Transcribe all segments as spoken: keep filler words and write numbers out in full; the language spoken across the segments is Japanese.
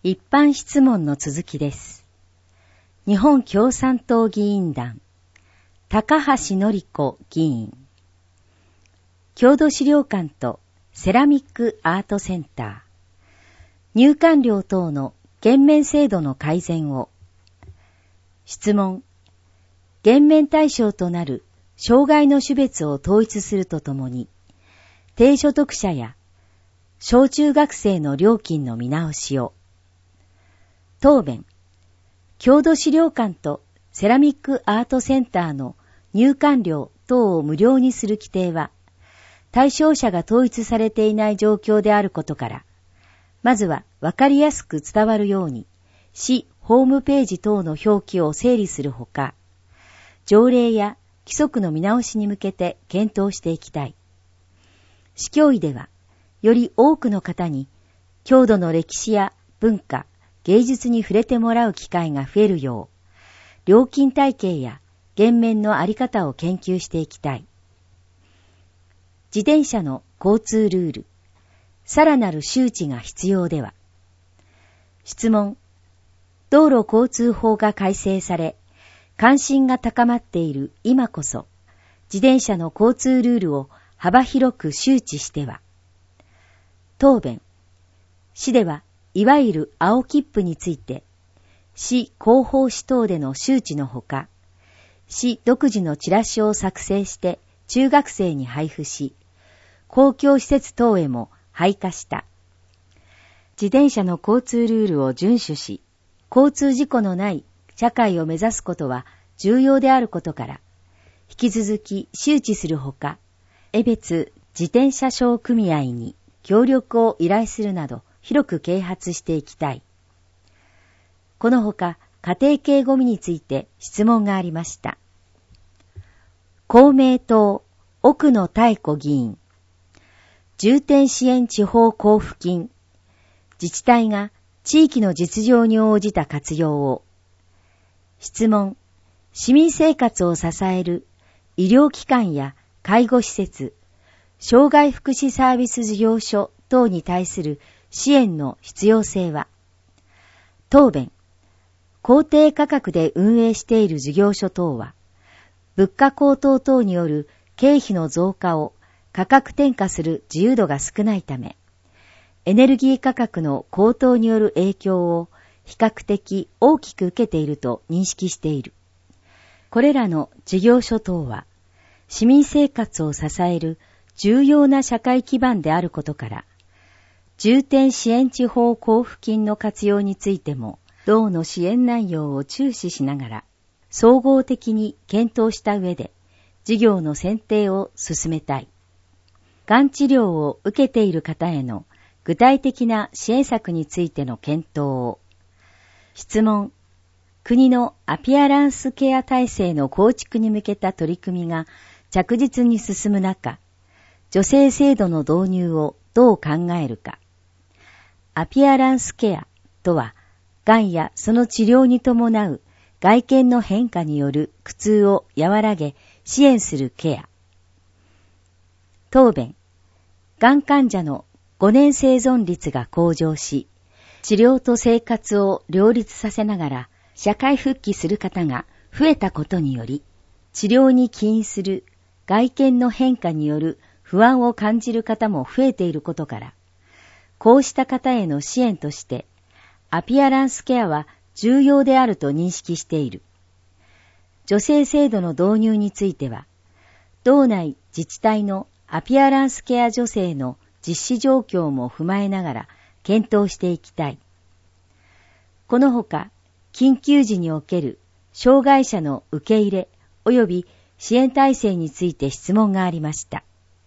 一般質問の続きです。日本共産党議員団、高橋典子議員。郷土資料館とセラミックアートセンター。入館料等の減免制度の改善を。質問。減免対象となる障害の種別を統一するとともに、低所得者や小中学生の料金の見直しを。答弁。郷土資料館とセラミックアートセンターの入館料等を無料にする規定は、対象者が統一されていない状況であることから、まずはわかりやすく伝わるように、市ホームページ等の表記を整理するほか、条例や規則の見直しに向けて検討していきたい。市教委では、より多くの方に、郷土の歴史や文化、芸術に触れてもらう機会が増えるよう、料金体系や減免のあり方を研究していきたい。自転車の交通ルール、さらなる周知が必要では。質問。道路交通法が改正され、関心が高まっている今こそ、自転車の交通ルールを幅広く周知しては。答弁。市では、いわゆる青切符について、市広報誌等での周知のほか、市独自のチラシを作成して中学生に配布し、公共施設等へも配下した。自転車の交通ルールを遵守し、交通事故のない社会を目指すことは重要であることから、引き続き周知するほか、江別自転車商組合に協力を依頼するなど、広く啓発していきたい。このほか、家庭系ゴミについて質問がありました。公明党、奥野妙子議員。重点支援地方交付金。自治体が地域の実情に応じた活用を。質問。市民生活を支える医療機関や介護施設、障害福祉サービス事業所等に対する支援の必要性は。答弁。公定価格で運営している事業所等は、物価高騰等による経費の増加を価格転嫁する自由度が少ないため、エネルギー価格の高騰による影響を比較的大きく受けていると認識している。これらの事業所等は、市民生活を支える重要な社会基盤であることから、重点支援地方交付金の活用についても、同の支援内容を注視しながら、総合的に検討した上で、事業の選定を進めたい。がん治療を受けている方への具体的な支援策についての検討を。質問。国のアピアランスケア体制の構築に向けた取り組みが着実に進む中、女性制度の導入をどう考えるか。アピアランスケアとは、がんやその治療に伴う外見の変化による苦痛を和らげ支援するケア。答弁。がん患者のごねん生存率が向上し、治療と生活を両立させながら社会復帰する方が増えたことにより、治療に起因する外見の変化による不安を感じる方も増えていることから、こうした方への支援として、アピアランスケアは重要であると認識している。女性制度の導入については、道内自治体のアピアランスケア女性の実施状況も踏まえながら検討していきたい。このほか、緊急時における障害者の受け入れ及び支援体制について質問がありました。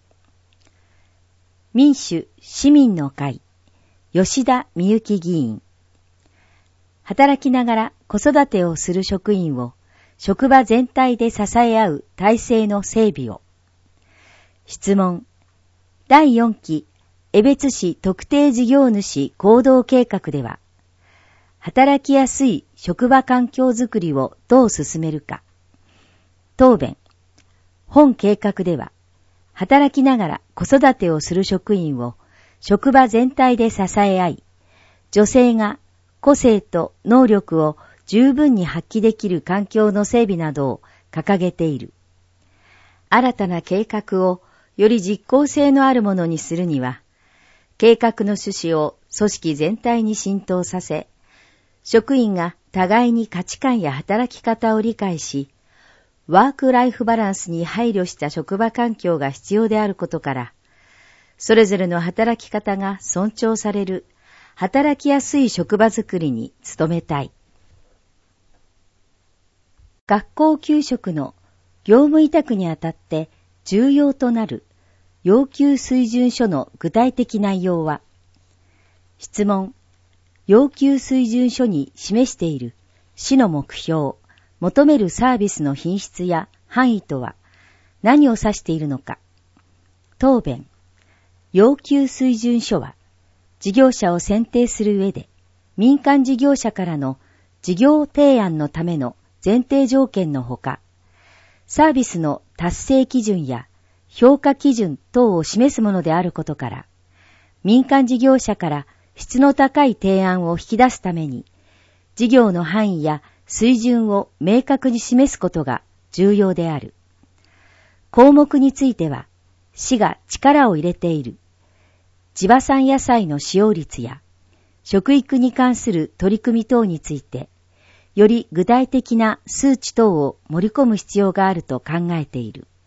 民主・市民の会、吉田美幸議員。働きながら子育てをする職員を職場全体で支え合う体制の整備を。質問。だいよんき江別市特定事業主行動計画では、働きやすい職場環境づくりをどう進めるか。答弁。本計画では、働きながら子育てをする職員を職場全体で支え合い、女性が個性と能力を十分に発揮できる環境の整備などを掲げている。新たな計画をより実効性のあるものにするには、計画の趣旨を組織全体に浸透させ、職員が互いに価値観や働き方を理解し、ワークライフバランスに配慮した職場環境が必要であることから、それぞれの働き方が尊重される、働きやすい職場づくりに努めたい。学校給食の業務委託にあたって重要となる要求水準書の具体的内容は、質問、要求水準書に示している市の目標、求めるサービスの品質や範囲とは何を指しているのか。答弁、要求水準書は事業者を選定する上で民間事業者からの事業提案のための前提条件のほか、サービスの達成基準や評価基準等を示すものであることから、民間事業者から質の高い提案を引き出すために、事業の範囲や水準を明確に示すことが重要である。項目については、市が力を入れている地場産野菜の使用率や食育に関する取り組み等について、より具体的な数値等を盛り込む必要があると考えている。